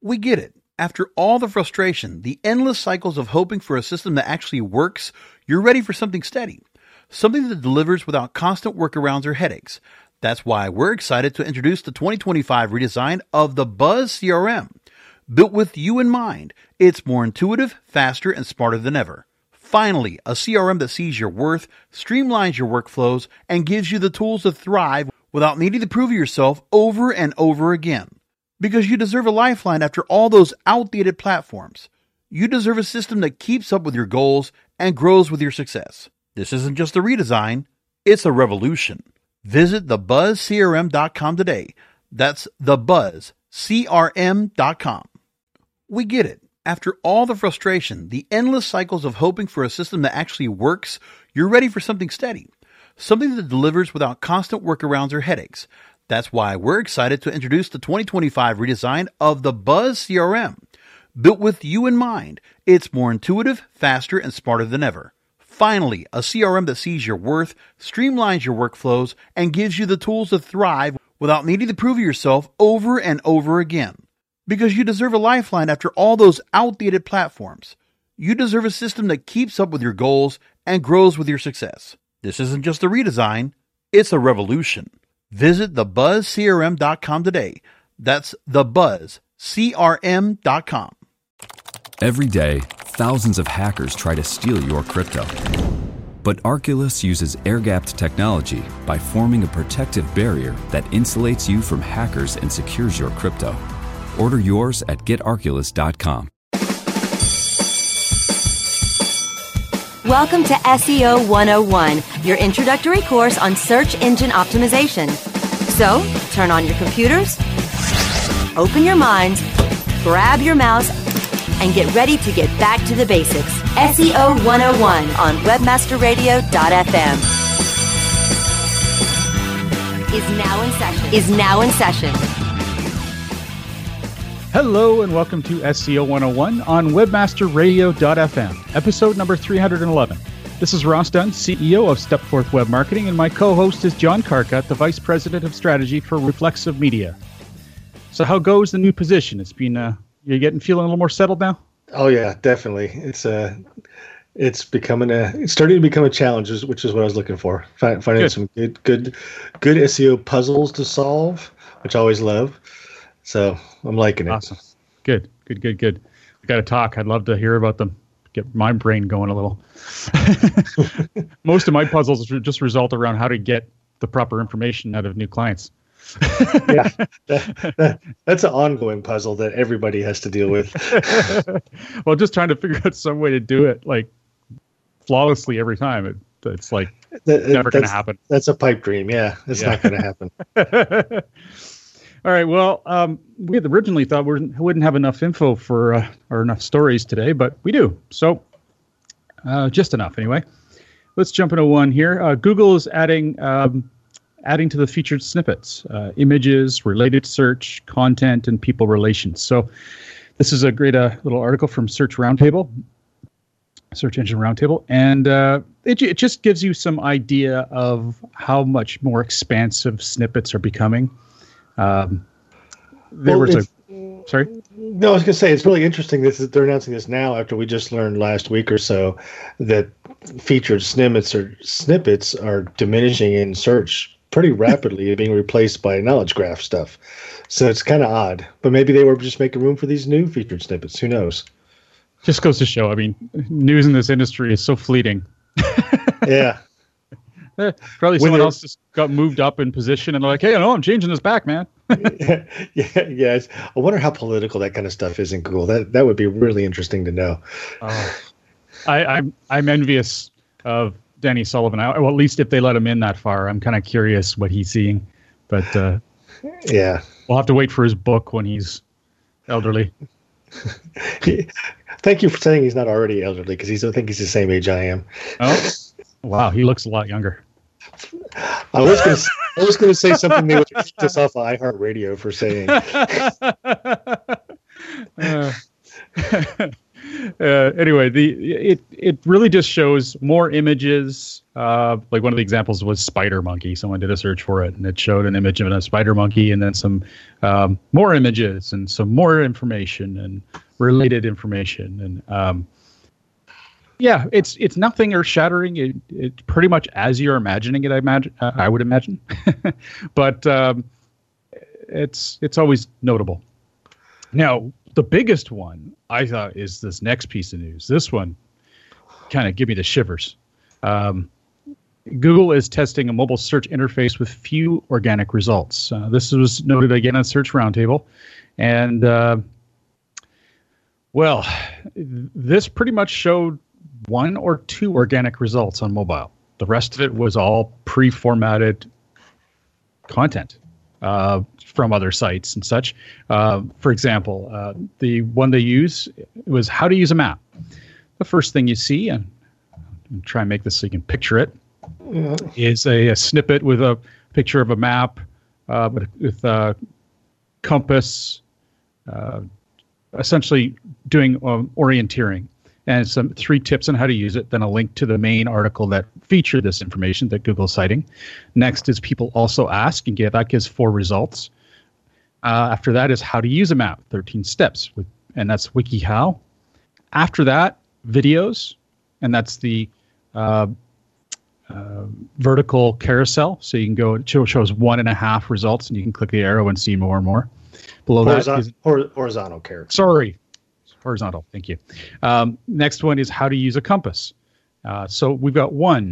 We get it. After all the frustration, the endless cycles of hoping for a system that actually works, you're ready for something steady. Something that delivers without constant workarounds or headaches. That's why we're excited to introduce the 2025 redesign of the Buzz CRM. Built with you in mind, it's more intuitive, faster, and smarter than ever. Finally, a CRM that sees your worth, streamlines your workflows, and gives you the tools to thrive without needing to prove yourself over and over again. Because you deserve a lifeline after all those outdated platforms. You deserve a system that keeps up with your goals and grows with your success. This isn't just a redesign, it's a revolution. Visit thebuzzcrm.com today. That's thebuzzcrm.com. We get it. After all the frustration, the endless cycles of hoping for a system that actually works, you're ready for something steady. Something that delivers without constant workarounds or headaches. That's why we're excited to introduce the 2025 redesign of the Buzz CRM. Built with you in mind, it's more intuitive, faster, and smarter than ever. Finally, a CRM that sees your worth, streamlines your workflows, and gives you the tools to thrive without needing to prove yourself over and over again. Because you deserve a lifeline after all those outdated platforms. You deserve a system that keeps up with your goals and grows with your success. This isn't just a redesign, it's a revolution. Visit thebuzzcrm.com today. That's thebuzzcrm.com. Every day, thousands of hackers try to steal your crypto. But Arculus uses air-gapped technology by forming a protective barrier that insulates you from hackers and secures your crypto. Order yours at getarculus.com. Welcome to SEO 101, your introductory course on search engine optimization. So, turn on your computers, open your minds, grab your mouse, and get ready to get back to the basics. SEO 101 on webmasterradio.fm is now in session. Hello and welcome to SEO 101 on webmasterradio.fm, episode number 311. This is Ross Dunn, CEO of Stepforth Web Marketing, and my co-host is John Carcutt, the Vice President of Strategy for Reflexive Media. So how goes the new position? It's been, you're feeling a little more settled now? Oh yeah, definitely. It's starting to become a challenge, which is what I was looking for. Finding some good SEO puzzles to solve, which I always love. So I'm liking it. Awesome. Good. We got to talk. I'd love to hear about them. Get my brain going a little. Most of my puzzles just result around how to get the proper information out of new clients. Yeah, that's an ongoing puzzle that everybody has to deal with. Well, just trying to figure out some way to do it like flawlessly every time. It's like never going to happen. That's a pipe dream. Yeah, it's not going to happen. All right. Well, we had originally thought we wouldn't have enough info for or enough stories today, but we do. So just enough anyway. Let's jump into one here. Google is adding to the featured snippets, images, related search, content, and people relations. So this is a great little article from Search Engine Roundtable, and it just gives you some idea of how much more expansive snippets are becoming. Sorry? No, I was going to say, it's really interesting that they're announcing this now after we just learned last week or so that featured snippets are diminishing in search pretty rapidly and being replaced by knowledge graph stuff. So it's kind of odd, but maybe they were just making room for these new featured snippets. Who knows? Just goes to show, I mean, news in this industry is so fleeting. Yeah. Probably someone else just got moved up in position and they're like, hey, I'm changing this back, man. Yeah. I wonder how political that kind of stuff is in Google. That would be really interesting to know. I'm envious of Danny Sullivan. Well, at least if they let him in that far, I'm kind of curious what he's seeing. But yeah, we'll have to wait for his book when he's elderly. Thank you for saying he's not already elderly, because I think he's the same age I am. Oh, wow, he looks a lot younger. I was going to say something they would kick us off of iHeartRadio for saying. Anyway, it really just shows more images, Like one of the examples was spider monkey. Someone did a search for it, and it showed an image of a spider monkey, and then some more images and some more information and related information. And yeah, it's nothing earth shattering. It's pretty much as you're imagining it. I would imagine, but it's always notable. Now, the biggest one I thought is this next piece of news. This one kind of give me the shivers. Google is testing a mobile search interface with few organic results. This was noted again on Search Roundtable. And, well, this pretty much showed 1 or 2 organic results on mobile. The rest of it was all pre-formatted content from other sites and such. For example, the one they use was how to use a map. The first thing you see, and I'll try and make this so you can picture it, is a snippet with a picture of a map with a compass, essentially doing orienteering, and some 3 tips on how to use it, then a link to the main article that featured this information that Google's citing. Next is people also ask, and that gives 4 results. After that is how to use a map, 13 steps, and that's WikiHow. After that, videos, and that's the vertical carousel. So you can go, it shows 1.5 results, and you can click the arrow and see more and more. Below that is horizontal carousel. Sorry. Horizontal. Thank you. Next one is how to use a compass. So we've got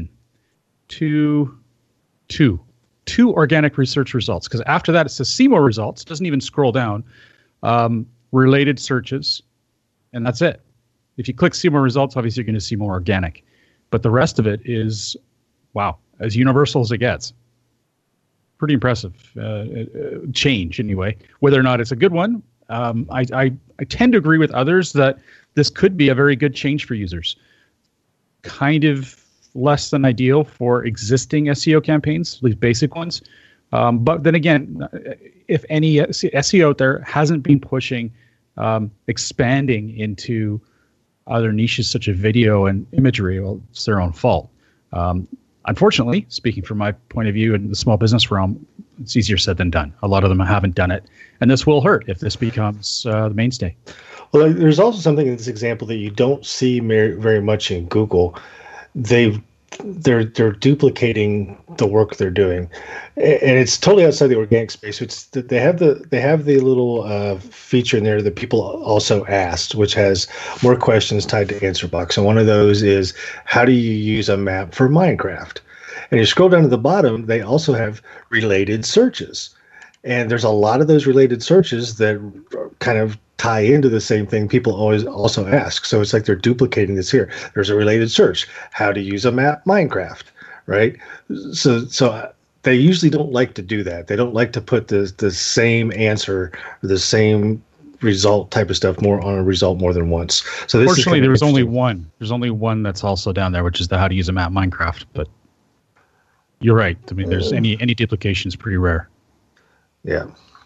2 organic research results, because after that it says see more results. It doesn't even scroll down. Related searches, and that's it. If you click see more results, obviously you're going to see more organic, but the rest of it is, wow, as universal as it gets. Pretty impressive change anyway. Whether or not it's a good one, I tend to agree with others that this could be a very good change for users. Kind of less than ideal for existing SEO campaigns, at least basic ones. But then again, if any SEO out there hasn't been pushing, expanding into other niches such as video and imagery, well, it's their own fault. Unfortunately, speaking from my point of view in the small business realm, it's easier said than done. A lot of them haven't done it, and this will hurt if this becomes the mainstay. Well, there's also something in this example that you don't see very much in Google. They're duplicating the work they're doing, and it's totally outside the organic space. They have the little feature in there that people also asked, which has more questions tied to answer box. And one of those is, how do you use a map for Minecraft? And you scroll down to the bottom, they also have related searches, and there's a lot of those related searches that kind of tie into the same thing people always also ask. So it's like they're duplicating this here. There's a related search, how to use a map Minecraft, right? So they usually don't like to do that. They don't like to put the same answer or the same result type of stuff more on a result more than once. So this fortunately, there was only one. There's only one that's also down there, which is the how to use a map Minecraft. But you're right. I mean, there's any duplication is pretty rare. Yeah.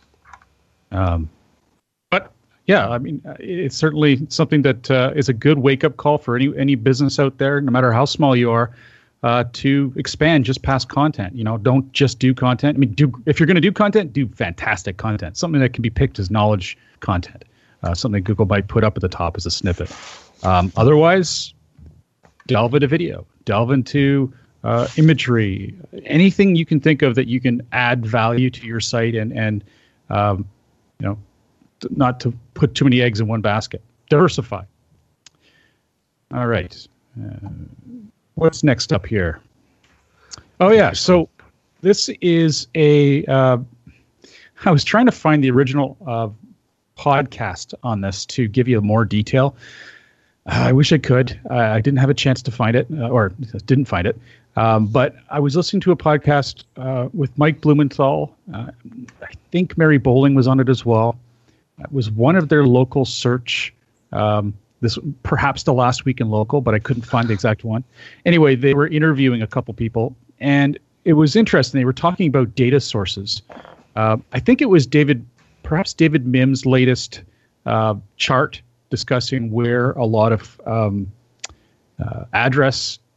But yeah, I mean, it's certainly something that is a good wake-up call for any business out there, no matter how small you are, to expand just past content. You know, don't just do content. I mean, if you're going to do content, do fantastic content, something that can be picked as knowledge content, something Google might put up at the top as a snippet. Otherwise, delve into video, delve into imagery, anything you can think of that you can add value to your site and you know, not to put too many eggs in one basket. Diversify. All right. What's next up here? Oh, yeah. So this is I was trying to find the original podcast on this to give you more detail. I wish I could. I didn't have a chance to find it, or didn't find it. But I was listening to a podcast with Mike Blumenthal. I think Mary Bowling was on it as well. It was one of their local search, this perhaps the Last Week in Local, but I couldn't find the exact one. Anyway, they were interviewing a couple people, and it was interesting. They were talking about data sources. I think it was perhaps David Mims' latest chart discussing where a lot of address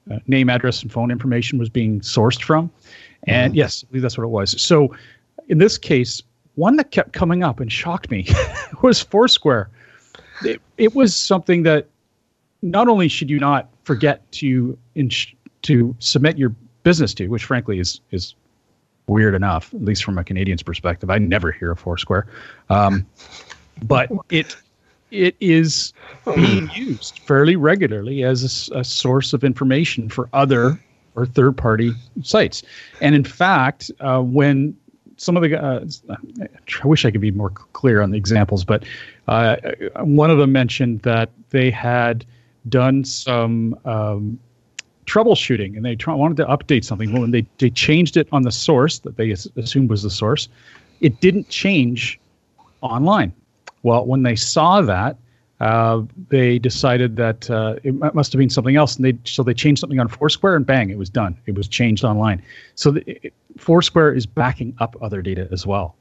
name, address, and phone information was being sourced from. And yes, I believe that's what it was. So in this case, one that kept coming up and shocked me was Foursquare. It was something that not only should you not forget to submit your business to, which frankly is weird enough, at least from a Canadian's perspective. I never hear of Foursquare. But it is being used fairly regularly as a source of information for other or third-party sites. And in fact, when some of the I wish I could be more clear on the examples, but one of them mentioned that they had done some troubleshooting, and they wanted to update something. Well, when they changed it on the source that they assumed was the source, it didn't change online. Well, when they saw that, they decided that it must have been something else, and so they changed something on Foursquare, and bang, it was done. It was changed online. So Foursquare is backing up other data as well.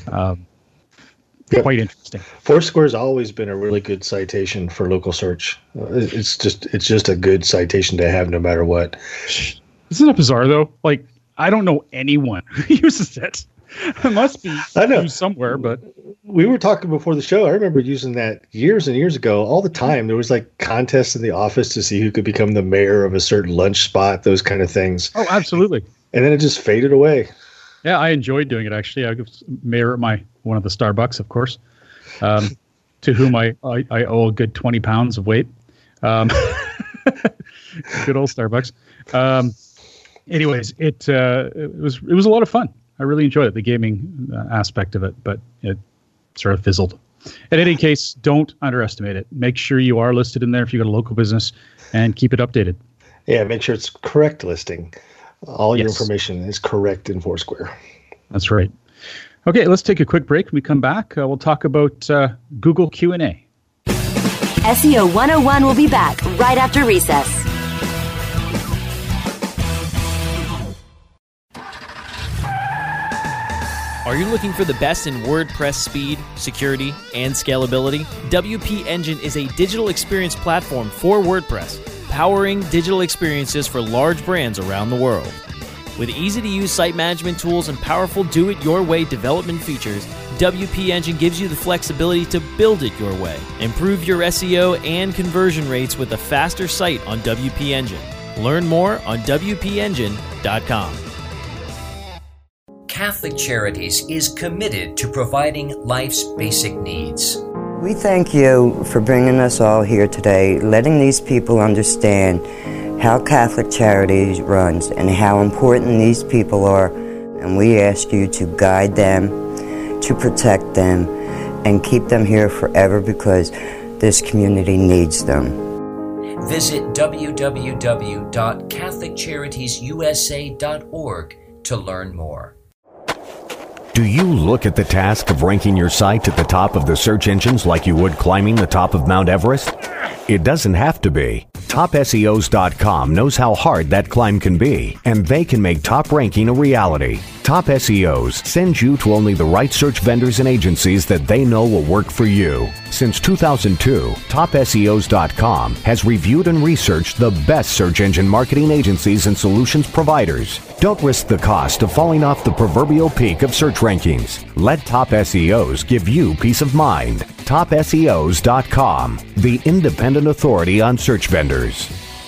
Quite interesting. Foursquare's always been a really good citation for local search. It's just a good citation to have no matter what. Isn't that bizarre though? Like, I don't know anyone who uses it. It must be used somewhere, but we were talking before the show. I remember using that years and years ago all the time. There was like contests in the office to see who could become the mayor of a certain lunch spot, those kind of things. Oh, absolutely. And then it just faded away. Yeah, I enjoyed doing it, actually. I was mayor at one of the Starbucks, of course, to whom I owe a good 20 pounds of weight. Good old Starbucks. Anyways, it was a lot of fun. I really enjoyed it, the gaming aspect of it, but it sort of fizzled. In any case, don't underestimate it. Make sure you are listed in there if you've got a local business, and keep it updated. Yeah, make sure it's correct listing. All your information is correct in Foursquare. That's right. Okay, let's take a quick break. When we come back, we'll talk about Google Q&A. SEO 101 will be back right after recess. Are you looking for the best in WordPress speed, security, and scalability? WP Engine is a digital experience platform for WordPress, powering digital experiences for large brands around the world. With easy-to-use site management tools and powerful do-it-your-way development features, WP Engine gives you the flexibility to build it your way. Improve your SEO and conversion rates with a faster site on WP Engine. Learn more on WPEngine.com. Catholic Charities is committed to providing life's basic needs. We thank you for bringing us all here today, letting these people understand how Catholic Charities runs and how important these people are. And we ask you to guide them, to protect them, and keep them here forever because this community needs them. Visit www.catholiccharitiesusa.org to learn more. Do you look at the task of ranking your site at the top of the search engines like you would climbing the top of Mount Everest? It doesn't have to be. TopSEOs.com knows how hard that climb can be, and they can make top ranking a reality. Top SEOs sends you to only the right search vendors and agencies that they know will work for you. Since 2002, TopSEOs.com has reviewed and researched the best search engine marketing agencies and solutions providers. Don't risk the cost of falling off the proverbial peak of search rankings. Let Top SEOs give you peace of mind. TopSEOs.com, the independent authority on search vendors.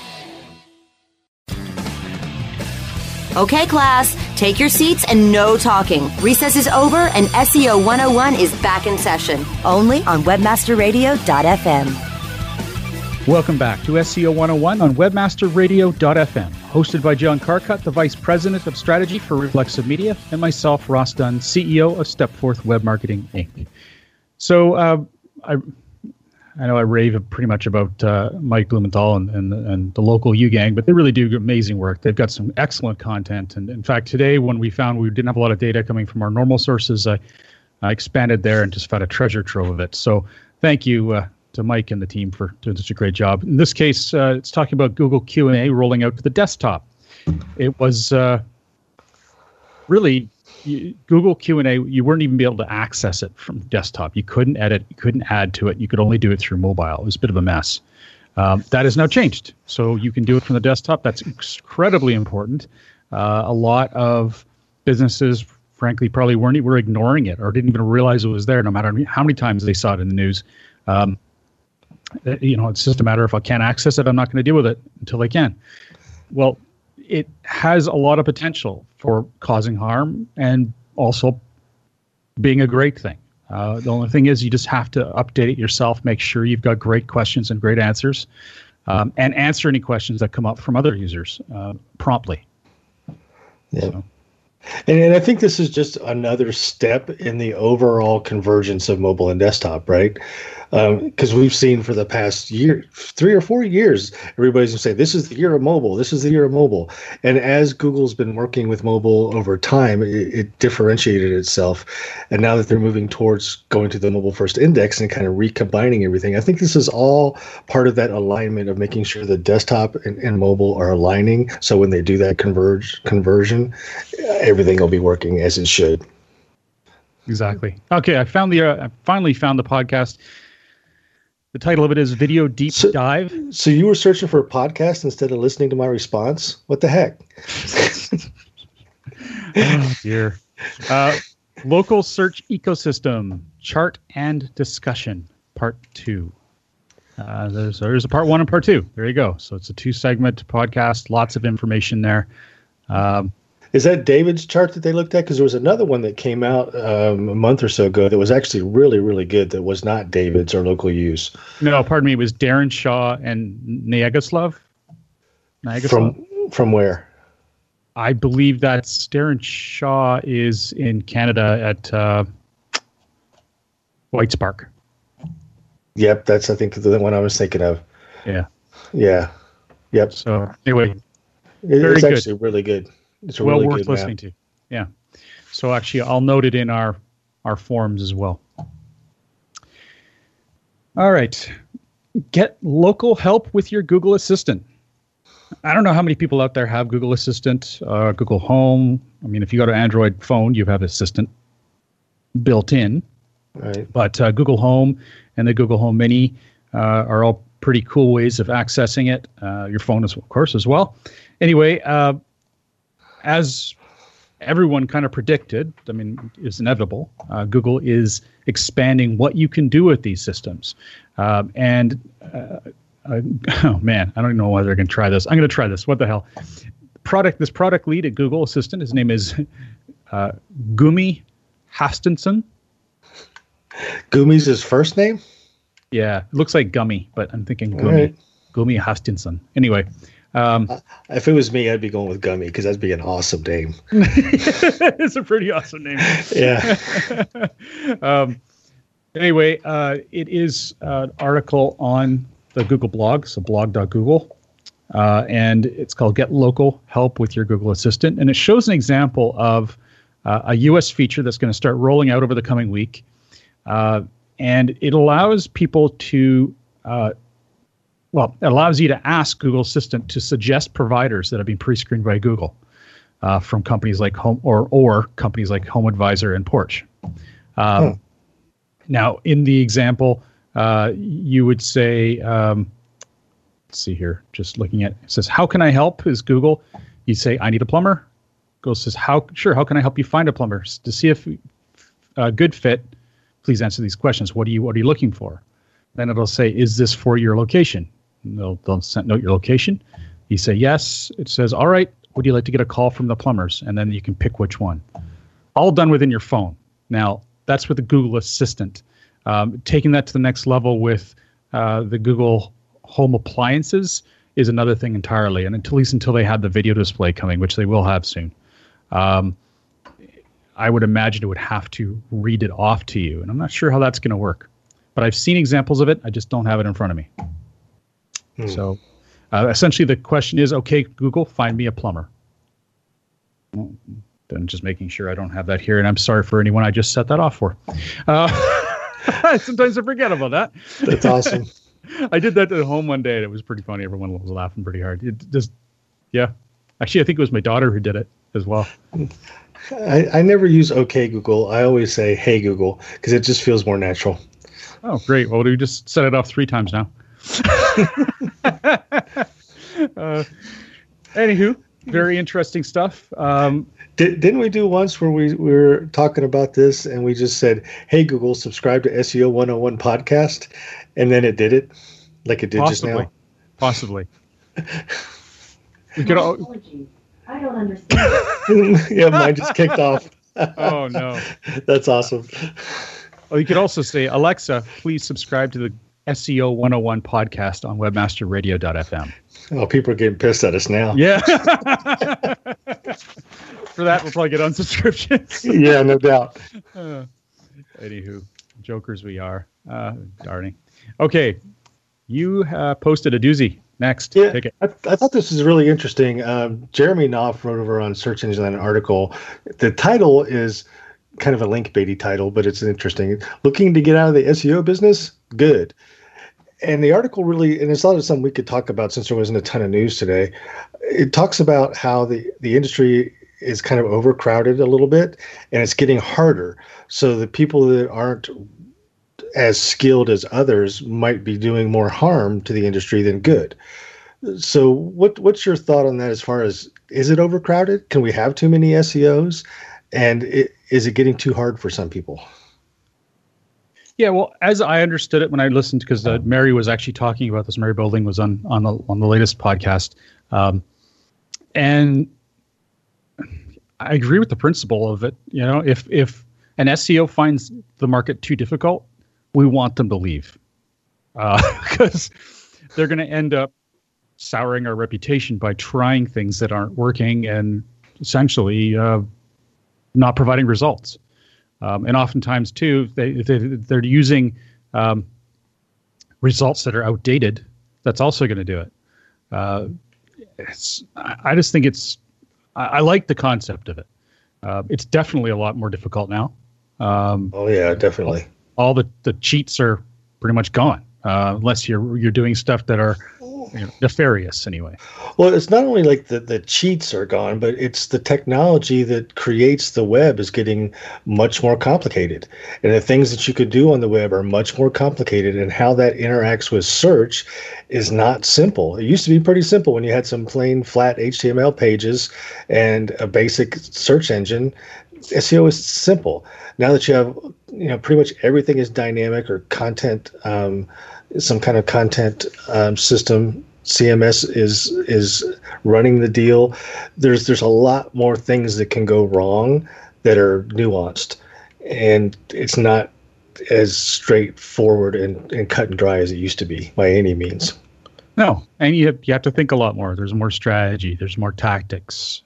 Okay, class, take your seats and no talking. Recess is over and SEO 101 is back in session, only on webmasterradio.fm. Welcome back to SEO 101 on webmasterradio.fm, hosted by John Carcutt, the Vice President of Strategy for Reflexive Media, and myself, Ross Dunn, CEO of Stepforth Web Marketing, Inc. So I know I rave pretty much about Mike Blumenthal and the local U-Gang, but they really do amazing work. They've got some excellent content. And in fact, today when we found we didn't have a lot of data coming from our normal sources, I expanded there and just found a treasure trove of it. So thank you to Mike and the team for doing such a great job. In this case, it's talking about Google Q&A rolling out to the desktop. It was really... Google Q&A, you weren't even be able to access it from desktop. You couldn't edit, you couldn't add to it. You could only do it through mobile. It was a bit of a mess. That has now changed. So you can do it from the desktop. That's incredibly important. A lot of businesses, frankly, probably were ignoring it or didn't even realize it was there, no matter how many times they saw it in the news. It's just a matter of, if I can't access it, I'm not going to deal with it until I can. Well, it has a lot of potential for causing harm and also being a great thing. The only thing is, you just have to update it yourself, make sure you've got great questions and great answers, and answer any questions that come up from other users promptly. Yeah. So. And I think this is just another step in the overall convergence of mobile and desktop, right? Because we've seen for the past 3 or 4 years, everybody's going to say, this is the year of mobile. This is the year of mobile. And as Google's been working with mobile over time, it differentiated itself. And now that they're moving towards going to the mobile first index and kind of recombining everything, I think this is all part of that alignment of making sure the desktop and mobile are aligning. So when they do that conversion, everything will be working as it should. Exactly. Okay, I finally found the podcast. The title of it is Video Deep Dive. So you were searching for a podcast instead of listening to my response? What the heck? Oh, dear. Local Search Ecosystem, Chart and Discussion, Part 2. There's a Part 1 and Part 2. There you go. So it's a 2-segment podcast, lots of information there. Is that David's chart that they looked at? Because there was another one that came out a month or so ago that was actually really, really good that was not David's or local use. No, pardon me. It was Darren Shaw and Nyagislav. From where? I believe that's Darren Shaw is in Canada at White Spark. Yep, that's, I think, the one I was thinking of. Yeah. Yeah. Yep. So anyway, it's actually really good. It's well really worth good listening to. Yeah. So actually, I'll note it in our forums as well. All right. Get local help with your Google Assistant. I don't know how many people out there have Google Assistant, Google Home. I mean, if you got an Android phone, you have Assistant built in. Right. But Google Home and the Google Home Mini are all pretty cool ways of accessing it. Your phone, of course, as well. Anyway, as everyone kind of predicted, I mean, it's inevitable. Google is expanding what you can do with these systems. Oh, man, I don't even know whether I can try this. I'm going to try this. What the hell? This product lead at Google Assistant, his name is Gumi Hafstensson. Gumi's his first name? Yeah, it looks like Gummy, but I'm thinking Gumi. Right. Gumi Hafstensson. Anyway. If it was me, I'd be going with Gummy because that'd be an awesome name. It's a pretty awesome name. Yeah. Anyway, it is an article on the Google blog, so blog.google, and it's called Get Local Help with Your Google Assistant. And it shows an example of a U.S. feature that's going to start rolling out over the coming week. And it allows people to it allows you to ask Google Assistant to suggest providers that have been pre-screened by Google from companies like Home or companies like Home Advisor and Porch. Now, in the example, you would say, let's see here, just looking at it says, how can I help? Is Google. You say, I need a plumber. Google says, how can I help you find a plumber? To see if a good fit, please answer these questions. What are you looking for? Then it'll say, is this for your location? They'll note your location. You say yes. It says, all right, would you like to get a call from the plumbers? And then you can pick which one. All done within your phone. Now, that's with the Google Assistant. Taking that to the next level with the Google Home appliances is another thing entirely, and at least until they have the video display coming, which they will have soon. I would imagine it would have to read it off to you, and I'm not sure how that's going to work. But I've seen examples of it. I just don't have it in front of me. So essentially the question is, okay, Google, find me a plumber. Well, I'm just making sure I don't have that here, and I'm sorry for anyone I just set that off for. Sometimes I forget about that. That's awesome. I did that at home one day, and it was pretty funny. Everyone was laughing pretty hard. It just, yeah. Actually, I think it was my daughter who did it as well. I never use OK Google. I always say, hey Google, because it just feels more natural. Oh, great. Well, we just set it off 3 times now. Anywho, very interesting stuff. Didn't we do once where we were talking about this and we just said, "Hey Google, subscribe to SEO 101 podcast," and then it did it, like it did Possibly. just now? Possibly. We could all. I don't understand. Yeah, mine just kicked off. Oh no, that's awesome. Oh, you could also say, Alexa, please subscribe to the SEO 101 podcast on webmasterradio.fm. Oh, people are getting pissed at us now. Yeah. For that, we'll probably get unsubscriptions. Yeah, no doubt. Anywho, jokers we are. Darning. Okay, you posted a doozy. Next, yeah, take it. I thought this was really interesting. Jeremy Knopf wrote over on Search Engine an article. The title is kind of a link baity title, but it's interesting. Looking to get out of the SEO business? Good. And the article really, and it's not something we could talk about since there wasn't a ton of news today. It talks about how the industry is kind of overcrowded a little bit, and it's getting harder. So the people that aren't as skilled as others might be doing more harm to the industry than good. So what's your thought on that as far as, is it overcrowded? Can we have too many SEOs? And is it getting too hard for some people? Yeah, well, as I understood it when I listened, because Mary was actually talking about this. Mary Boulding was on the latest podcast, and I agree with the principle of it. You know, if an SEO finds the market too difficult, we want them to leave, because they're going to end up souring our reputation by trying things that aren't working and essentially not providing results. And oftentimes, too, they're using results that are outdated. That's also going to do it. I just think I like the concept of it. It's definitely a lot more difficult now. Oh, yeah, definitely. All the cheats are pretty much gone, unless you're doing stuff that are nefarious anyway. Well, it's not only like the cheats are gone, but it's the technology that creates the web is getting much more complicated. And the things that you could do on the web are much more complicated, and how that interacts with search is not simple. It used to be pretty simple when you had some plain flat HTML pages and a basic search engine. SEO is simple. Now that you have, pretty much everything is dynamic or content, some kind of content system, CMS is running the deal. There's a lot more things that can go wrong that are nuanced, and it's not as straightforward and cut and dry as it used to be by any means. No, and you have to think a lot more. There's more strategy. There's more tactics.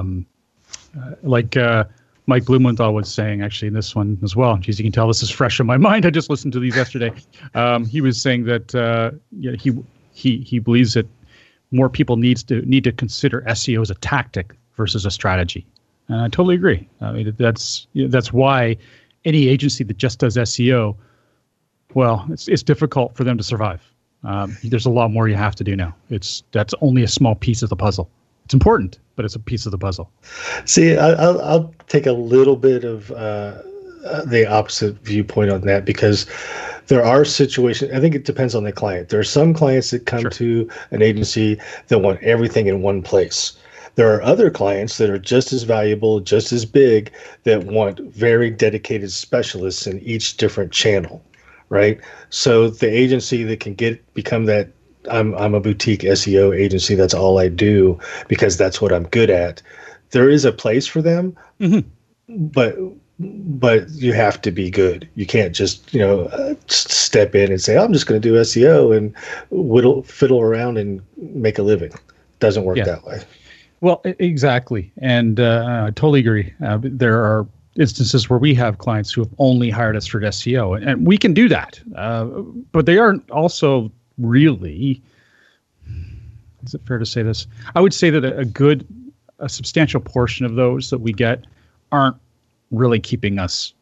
Mike Blumenthal was saying, actually, in this one as well. Geez, you can tell this is fresh in my mind. I just listened to these yesterday. He was saying that he believes that more people need to consider SEO as a tactic versus a strategy, and I totally agree. I mean, that's why any agency that just does SEO, well, it's difficult for them to survive. There's a lot more you have to do now. That's only a small piece of the puzzle. It's important, but it's a piece of the puzzle. See, I'll take a little bit of the opposite viewpoint on that, because there are situations, I think it depends on the client. There are some clients that come to an agency that want everything in one place. There are other clients that are just as valuable, just as big, that want very dedicated specialists in each different channel, right? So the agency that can become that, I'm a boutique SEO agency, that's all I do because that's what I'm good at. There is a place for them, but you have to be good. You can't just step in and say, I'm just going to do SEO and fiddle around and make a living. Doesn't work that way. Well, exactly, and I totally agree. There are instances where we have clients who have only hired us for SEO, and we can do that, but they aren't also really, is it fair to say this? I would say that a substantial portion of those that we get aren't really keeping us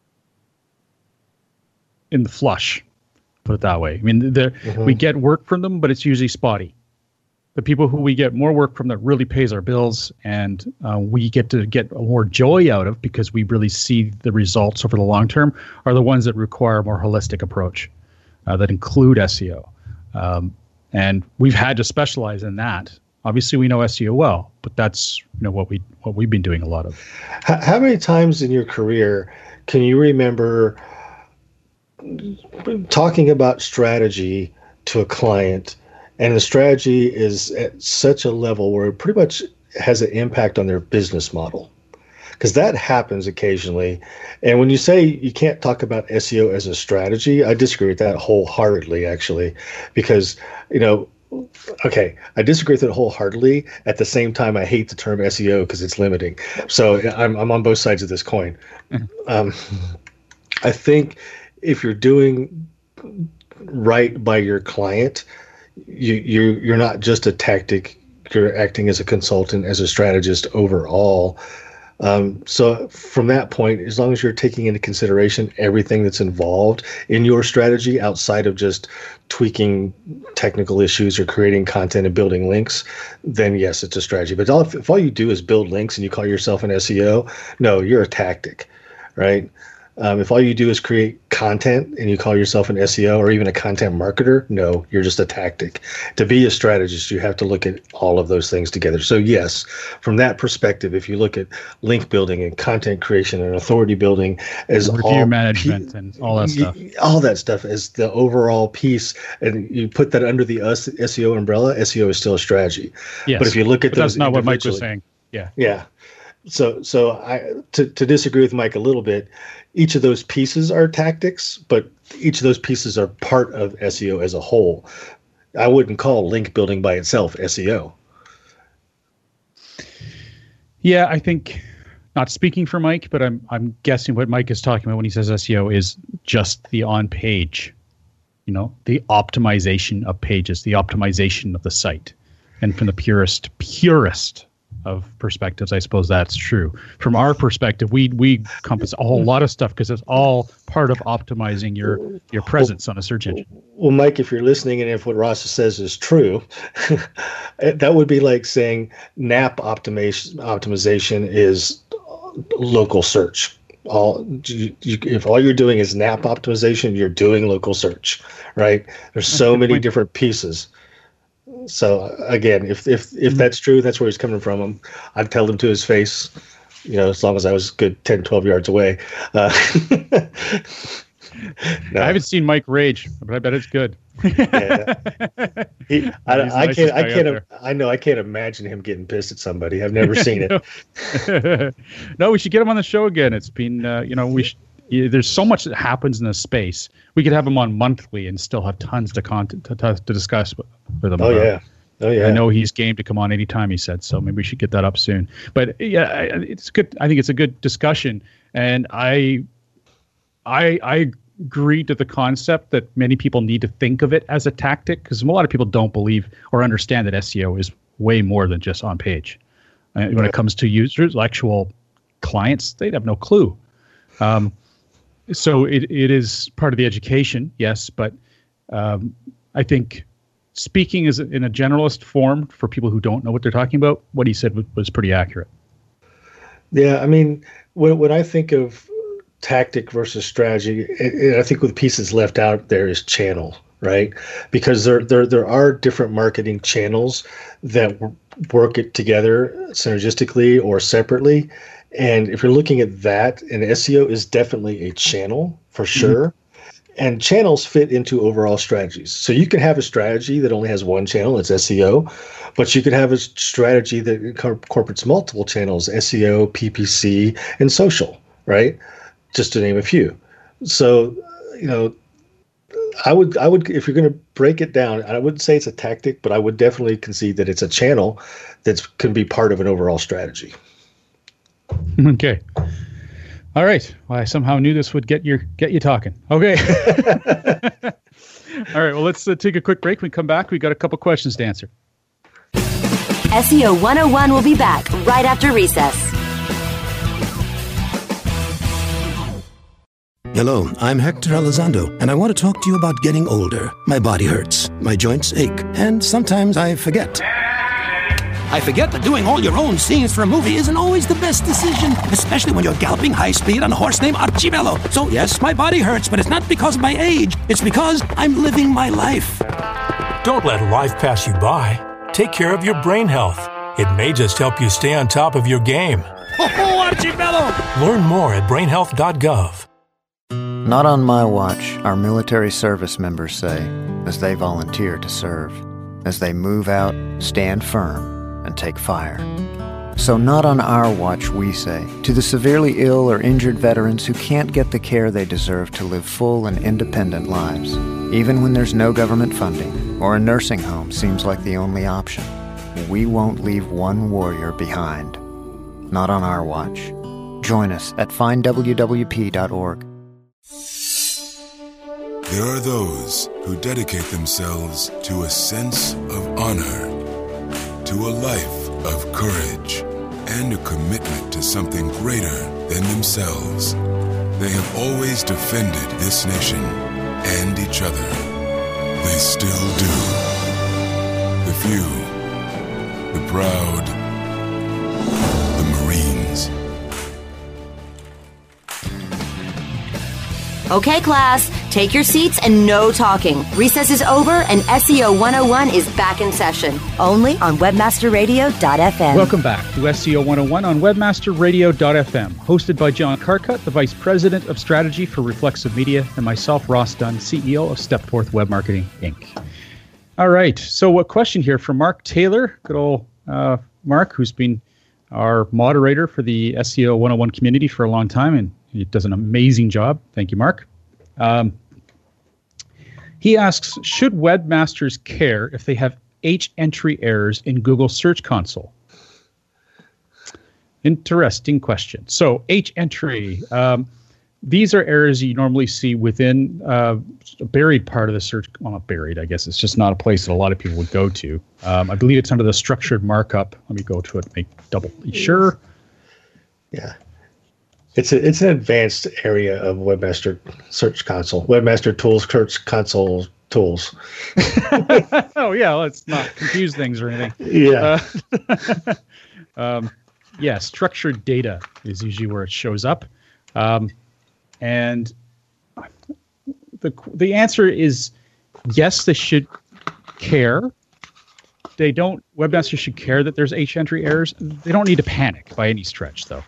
in the flush, put it that way. I mean, we get work from them, but it's usually spotty. The people who we get more work from that really pays our bills, and we get to get more joy out of because we really see the results over the long term, are the ones that require a more holistic approach that include SEO. And we've had to specialize in that. Obviously, we know SEO well, but that's what we've been doing a lot of. How many times in your career can you remember talking about strategy to a client, and the strategy is at such a level where it pretty much has an impact on their business model? Because that happens occasionally. And when you say you can't talk about SEO as a strategy, I disagree with that wholeheartedly, actually, because, okay, I disagree with it wholeheartedly. At the same time, I hate the term SEO because it's limiting. So I'm on both sides of this coin. I think if you're doing right by your client, you're not just a tactic. You're acting as a consultant, as a strategist overall. So from that point, as long as you're taking into consideration everything that's involved in your strategy outside of just tweaking technical issues or creating content and building links, then yes, it's a strategy. But if all you do is build links and you call yourself an SEO, no, you're a tactic, right? If all you do is create content and you call yourself an SEO or even a content marketer, no, you're just a tactic. To be a strategist, you have to look at all of those things together. So yes, from that perspective, if you look at link building and content creation and authority building as review management and all that stuff as the overall piece, and you put that under the SEO umbrella, SEO is still a strategy. Yes, but if you look at those, that's not what Mike was saying. Yeah. So I to disagree with Mike a little bit. Each of those pieces are tactics, but each of those pieces are part of SEO as a whole. I wouldn't call link building by itself SEO. Yeah, I think, not speaking for Mike, but I'm guessing what Mike is talking about when he says SEO is just the on-page, the optimization of pages, the optimization of the site. And from the purest of perspectives, I suppose that's true. From our perspective, we encompass a whole lot of stuff because it's all part of optimizing your presence on a search engine. Well, Mike, if you're listening and if what Ross says is true, that would be like saying NAP optimization is local search. If all you're doing is NAP optimization, you're doing local search, right? There's so many different pieces. So again, if that's true, that's where he's coming from. I'd tell him to his face, as long as I was good 10, 12 yards away. No. I haven't seen Mike rage, but I bet it's good. Yeah. I can't imagine him getting pissed at somebody. I've never seen it. No, we should get him on the show again. It's been, there's so much that happens in this space. We could have him on monthly and still have tons of content to discuss with him. Oh yeah. I know he's game to come on anytime, he said, so maybe we should get that up soon. But yeah, it's good. I think it's a good discussion, and I agree to the concept that many people need to think of it as a tactic, because a lot of people don't believe or understand that SEO is way more than just on page. When it comes to users, actual clients, they'd have no clue. So it is part of the education, yes, but I think speaking is in a generalist form for people who don't know what they're talking about, what he said was pretty accurate. Yeah, I mean, when I think of tactic versus strategy, I think with pieces left out there is channel, right? Because there are different marketing channels that work it together synergistically or separately. And if you're looking at that, and SEO is definitely a channel for sure. Mm-hmm. And channels fit into overall strategies. So you can have a strategy that only has one channel, it's SEO, but you could have a strategy that incorporates multiple channels, SEO, PPC, and social, right? Just to name a few. So, I would, if you're going to break it down, I wouldn't say it's a tactic, but I would definitely concede that it's a channel that can be part of an overall strategy. Okay. All right. Well, I somehow knew this would get you talking. Okay. All right. Well, let's take a quick break. When we come back, we got a couple questions to answer. SEO 101 will be back right after recess. Hello, I'm Hector Elizondo, and I want to talk to you about getting older. My body hurts, my joints ache, and sometimes I forget. I forget that doing all your own scenes for a movie isn't always the best decision, especially when you're galloping high speed on a horse named Archibello. So yes, my body hurts, but it's not because of my age. It's because I'm living my life. Don't let life pass you by. Take care of your brain health. It may just help you stay on top of your game. Learn more at brainhealth.gov. Not on my watch, our military service members say, as they volunteer to serve. As they move out, stand firm, and take fire. So not on our watch, we say, to the severely ill or injured veterans who can't get the care they deserve to live full and independent lives, even when there's no government funding or a nursing home seems like the only option. We won't leave one warrior behind. Not on our watch. Join us at findwwp.org. There are those who dedicate themselves to a sense of honor, to a life of courage, and a commitment to something greater than themselves. They have always defended this nation and each other. They still do. The few, the proud, the Marines. Okay, class, take your seats and no talking. Recess is over and SEO 101 is back in session. Only on webmasterradio.fm. Welcome back to SEO 101 on webmasterradio.fm, hosted by John Carcutt, the Vice President of Strategy for Reflexive Media, and myself, Ross Dunn, CEO of Stepforth Web Marketing, Inc. All right, so a question here from Mark Taylor, good old Mark, who's been our moderator for the SEO 101 community for a long time, and he does an amazing job. Thank you, Mark. He asks, should webmasters care if they have H-entry errors in Google Search Console? Interesting question. So H-entry, these are errors you normally see within a buried part of the search. Well, not buried, I guess. It's just not a place that a lot of people would go to. I believe it's under the structured markup. Let me go to it, make double sure. Yeah. It's an advanced area of Webmaster Search Console. Webmaster Tools, Search Console Tools. Oh, yeah, let's not confuse things or anything. Yeah. Yeah, structured data is usually where it shows up. And the answer is yes, they should care. Webmasters should care that there's H-entry errors. They don't need to panic by any stretch, though.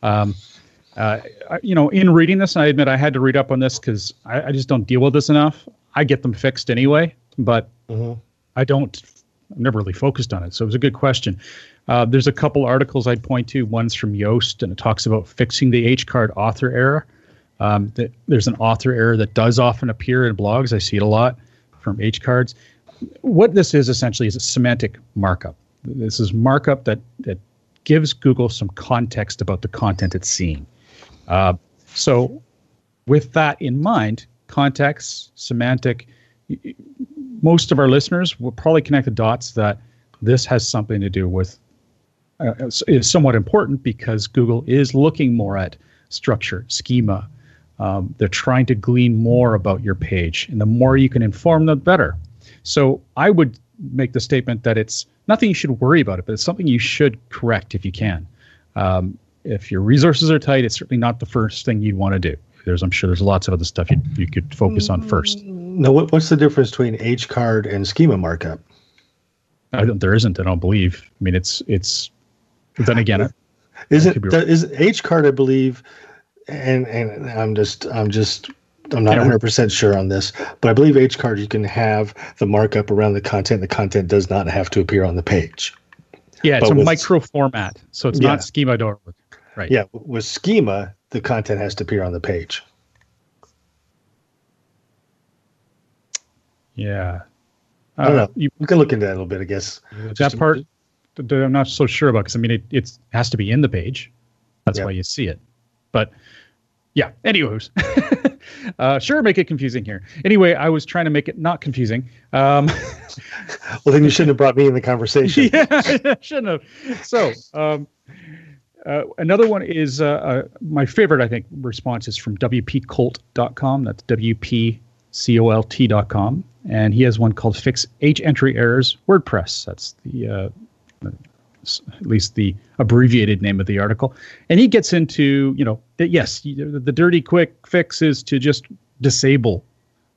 In reading this, and I admit I had to read up on this because I just don't deal with this enough. I get them fixed anyway, but I've never really focused on it. So it was a good question. There's a couple articles I'd point to. One's from Yoast, and it talks about fixing the H-card author error. There's an author error that does often appear in blogs. I see it a lot from H-cards. What this is essentially is a semantic markup. This is markup that gives Google some context about the content it's seeing. So with that in mind, context, semantic, most of our listeners will probably connect the dots that this has something to do with, is somewhat important because Google is looking more at structure, schema. They're trying to glean more about your page, and the more you can inform them, the better. So I would make the statement that it's nothing you should worry about it, but it's something you should correct if you can. If your resources are tight, it's certainly not the first thing you'd want to do. I'm sure there's lots of other stuff you could focus on first. No, what's the difference between H-card and schema markup? There isn't, I don't believe. I mean, it's. Then again, is H-card? I believe, and I'm not 100% sure on this, but I believe H-card you can have the markup around the content. The content does not have to appear on the page. Yeah, it's a micro format, so it's not schema.org. Right. Yeah, with schema, the content has to appear on the page. Yeah. I don't know. You can look into that a little bit, I guess. That part, I'm not so sure about because, I mean, it has to be in the page. That's why you see it. But, yeah, anyways. Sure, make it confusing here. Anyway, I was trying to make it not confusing. Well, then you shouldn't have brought me in the conversation. Yeah, I shouldn't have. So, another one is my favorite, I think, response is from WPColt.com. That's WPColt.com. And he has one called Fix H-Entry Errors WordPress. That's the at least the abbreviated name of the article. And he gets into, that yes, the dirty quick fix is to just disable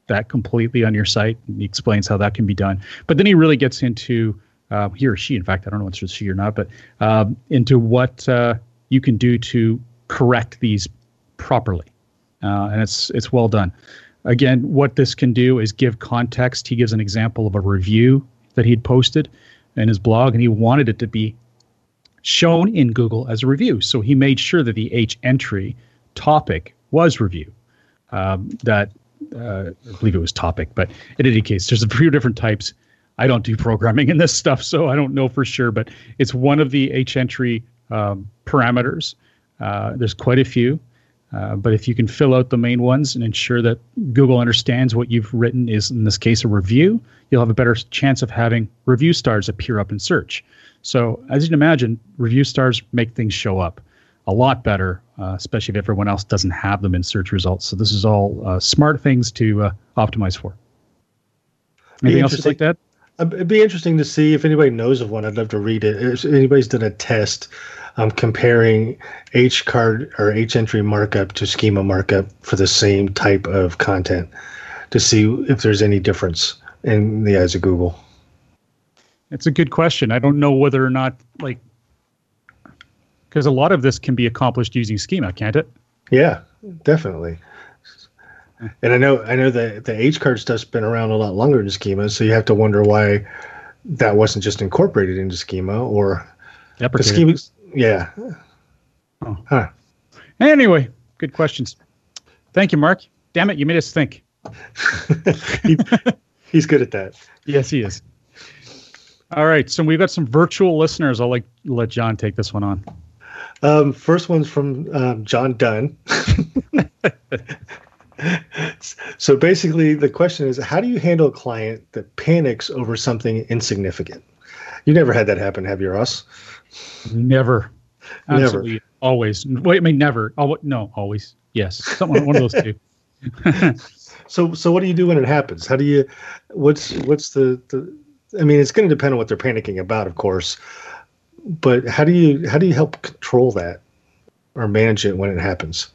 that completely on your site. He explains how that can be done. But then he really gets into, he or she, in fact, I don't know if it's she or not, but into what you can do to correct these properly. And it's well done. Again, what this can do is give context. He gives an example of a review that he'd posted in his blog, and he wanted it to be shown in Google as a review. So he made sure that the H entry topic was review. I believe it was topic, but in any case, there's a few different types. I don't do programming in this stuff, so I don't know for sure, but it's one of the H entry parameters. There's quite a few, but if you can fill out the main ones and ensure that Google understands what you've written is, in this case, a review, you'll have a better chance of having review stars appear up in search. So as you can imagine, review stars make things show up a lot better, especially if everyone else doesn't have them in search results. So this is all smart things to optimize for. Anything else you'd like to add? It'd be interesting to see if anybody knows of one. I'd love to read it. If anybody's done a test comparing H card or H entry markup to schema markup for the same type of content to see if there's any difference in the eyes of Google. It's a good question. I don't know whether or not, because a lot of this can be accomplished using schema, can't it? Yeah, definitely. And I know that the H card stuff's been around a lot longer than schema, so you have to wonder why that wasn't just incorporated into schema or the schema. Yeah. Oh. Huh. Anyway, good questions. Thank you, Mark. Damn it, you made us think. He's good at that. Yes, he is. All right, so we've got some virtual listeners. I'll let John take this one on. First one's from John Dunn. So basically, the question is, how do you handle a client that panics over something insignificant? You never had that happen, have you, Ross? Never. Absolutely. Never. Always. Wait, I mean, never. No, always. Yes. One of those two. So what do you do when it happens? How do you, what's the I mean, it's going to depend on what they're panicking about, of course, but how do you help control that or manage it when it happens?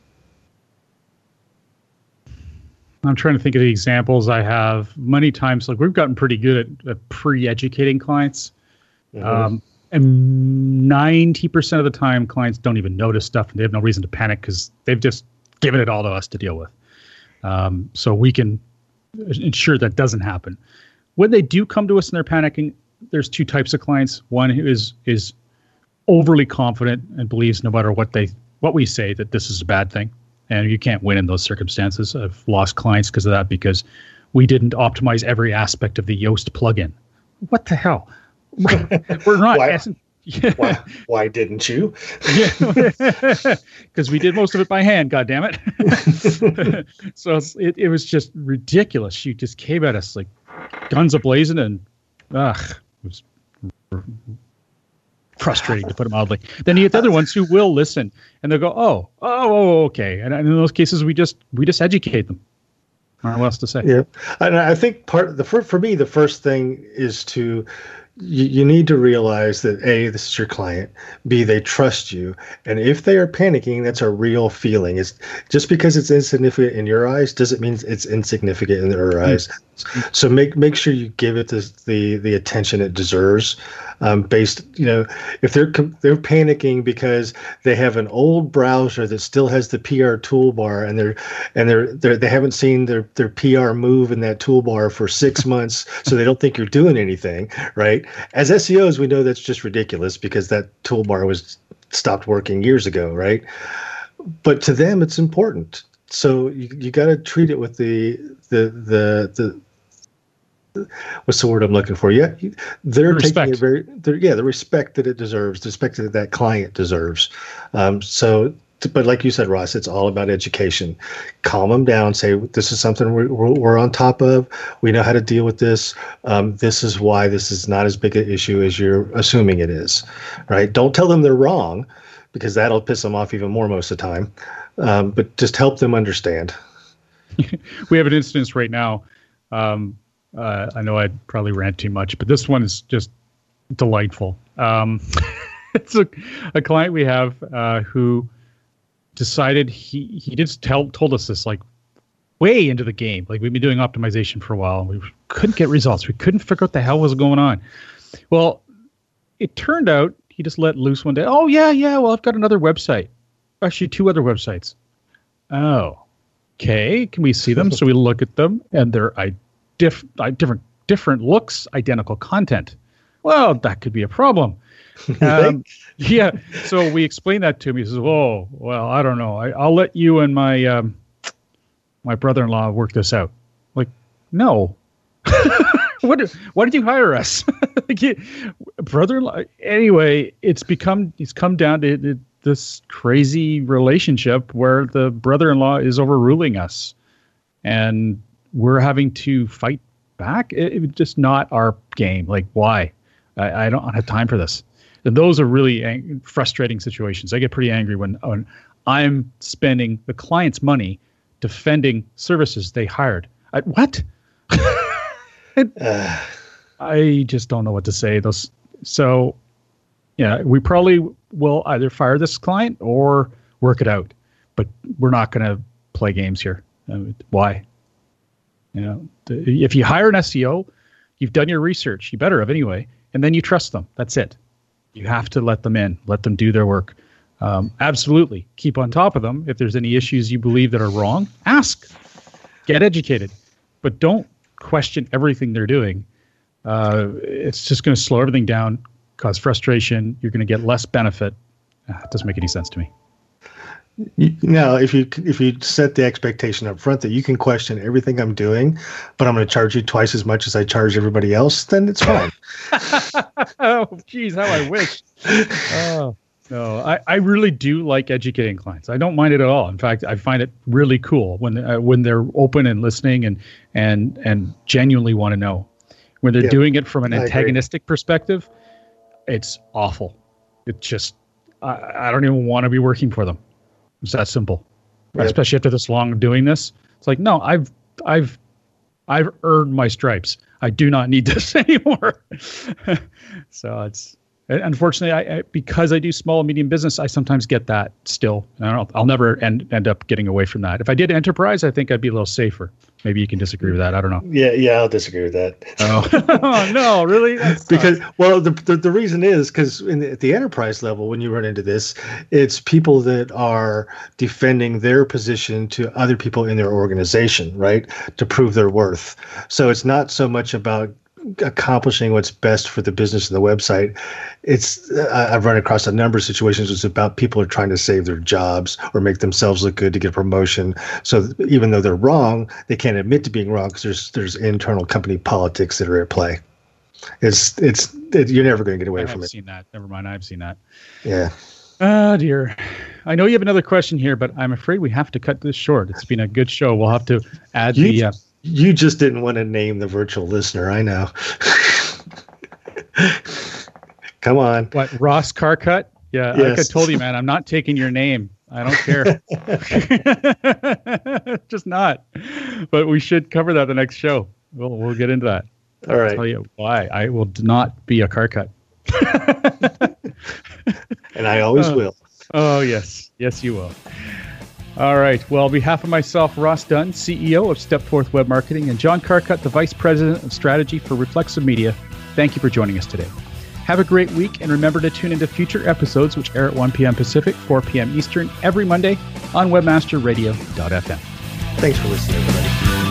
I'm trying to think of the examples I have. Many times, we've gotten pretty good at pre-educating clients. Mm-hmm. And 90% of the time, clients don't even notice stuff and they have no reason to panic because they've just given it all to us to deal with. So we can ensure that doesn't happen. When they do come to us and they're panicking, there's two types of clients. One who is overly confident and believes no matter what we say that this is a bad thing. And you can't win in those circumstances. I've lost clients because of that, because we didn't optimize every aspect of the Yoast plugin. What the hell? We're not. Why didn't you? Because we did most of it by hand, goddammit. So it was just ridiculous. She just came at us like guns a-blazing, and it was frustrating, to put it mildly. Then you get the other ones who will listen, and they'll go, oh, okay. And in those cases, we just educate them. I don't know what else to say. Yeah, and I think for me, the first thing is to. You need to realize that A, this is your client, B, they trust you, and if they are panicking, that's a real feeling. It's just because it's insignificant in your eyes doesn't mean it's insignificant in their eyes. So make sure you give it the attention it deserves. Based, if they're panicking because they have an old browser that still has the PR toolbar and they haven't seen their PR move in that toolbar for 6 months, so they don't think you're doing anything, right? As SEOs, we know that's just ridiculous because that toolbar was stopped working years ago, right? But to them, it's important. So you got to treat it with the what's the word I'm looking for? Yeah, they're taking it the respect that it deserves, the respect that that client deserves. But like you said, Ross, it's all about education. Calm them down. Say, this is something we're on top of. We know how to deal with this. This is why this is not as big an issue as you're assuming it is, right? Don't tell them they're wrong, because that'll piss them off even more most of the time. But just help them understand. We have an instance right now. I know I'd probably rant too much, but this one is just delightful. It's a client we have who decided he just told us this like way into the game. Like, we've been doing optimization for a while, and we couldn't get results. We couldn't figure out what the hell was going on. Well, it turned out he just let loose one day. Oh, yeah, well, I've got another website. Actually, 2 other websites. Oh, okay. Can we see them? So we look at them, and they're different looks, identical content. Well, that could be a problem. Yeah. So we explained that to him. He says, "Oh, well, I don't know. I'll let you and my my brother-in-law work this out." Like, no. Why did you hire us? Brother-in-law. Anyway, it's come down to this crazy relationship where the brother-in-law is overruling us, and we're having to fight back. It's just not our game. Like, why? I don't have time for this. And those are really frustrating situations. I get pretty angry when I'm spending the client's money defending services they hired. What? I just don't know what to say. So, yeah, we probably will either fire this client or work it out. But we're not going to play games here. Why? If you hire an SEO, you've done your research. You better have anyway. And then you trust them. That's it. You have to let them in. Let them do their work. Absolutely. Keep on top of them. If there's any issues you believe that are wrong, ask. Get educated. But don't question everything they're doing. It's just going to slow everything down, cause frustration. You're going to get less benefit. It doesn't make any sense to me. Now, if you set the expectation up front that you can question everything I'm doing, but I'm going to charge you twice as much as I charge everybody else, then it's fine. Oh, geez, how I wish. Oh, no, I really do like educating clients. I don't mind it at all. In fact, I find it really cool when they're open and listening and genuinely want to know. When they're doing it from an antagonistic perspective, it's awful. It just, I don't even want to be working for them. It's that simple. Yep. Especially after this long doing this. It's like, no, I've earned my stripes. I do not need this anymore. So it's, unfortunately, because I do small and medium business, I sometimes get that still. I'll never end up getting away from that. If I did enterprise, I think I'd be a little safer. Maybe you can disagree with that. I don't know. Yeah, I'll disagree with that. Oh no, really? Because the reason is because at the enterprise level, when you run into this, it's people that are defending their position to other people in their organization, right, to prove their worth. So it's not so much about accomplishing what's best for the business and the website. It's I've run across a number of situations. It's about people are trying to save their jobs or make themselves look good to get a promotion. So even though they're wrong, they can't admit to being wrong because there's internal company politics that are at play. It's you're never going to get away from it. I've seen that. Never mind. I've seen that. Yeah. Oh dear. I know you have another question here, but I'm afraid we have to cut this short. It's been a good show. We'll have to add You just didn't want to name the virtual listener. I know. Come on. What, Ross Carcut? Yeah, yes. Like I told you, man, I'm not taking your name. I don't care. Just not. But we should cover that the next show. We'll get into that. All right. I'll tell you why. I will not be a Carcut. And I always will. Oh, yes. Yes, you will. All right. Well, on behalf of myself, Ross Dunn, CEO of Stepforth Web Marketing, and John Carcut, the Vice President of Strategy for Reflexive Media, thank you for joining us today. Have a great week, and remember to tune into future episodes, which air at 1 p.m. Pacific, 4 p.m. Eastern, every Monday on webmasterradio.fm. Thanks for listening, everybody.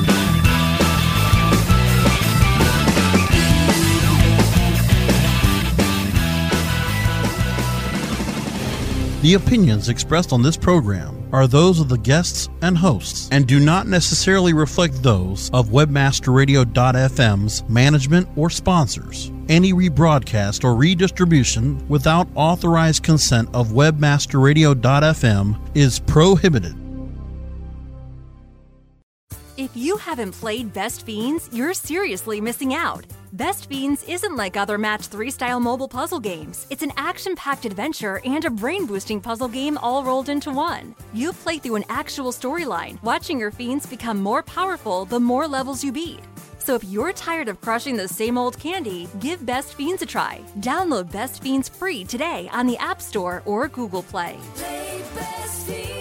The opinions expressed on this program are those of the guests and hosts and do not necessarily reflect those of webmasterradio.fm's management or sponsors. Any rebroadcast or redistribution without authorized consent of webmasterradio.fm is prohibited. If you haven't played Best Fiends, you're seriously missing out. Best Fiends isn't like other Match 3-style mobile puzzle games. It's an action-packed adventure and a brain-boosting puzzle game all rolled into one. You play through an actual storyline, watching your fiends become more powerful the more levels you beat. So if you're tired of crushing the same old candy, give Best Fiends a try. Download Best Fiends free today on the App Store or Google Play. Play Best Fiends.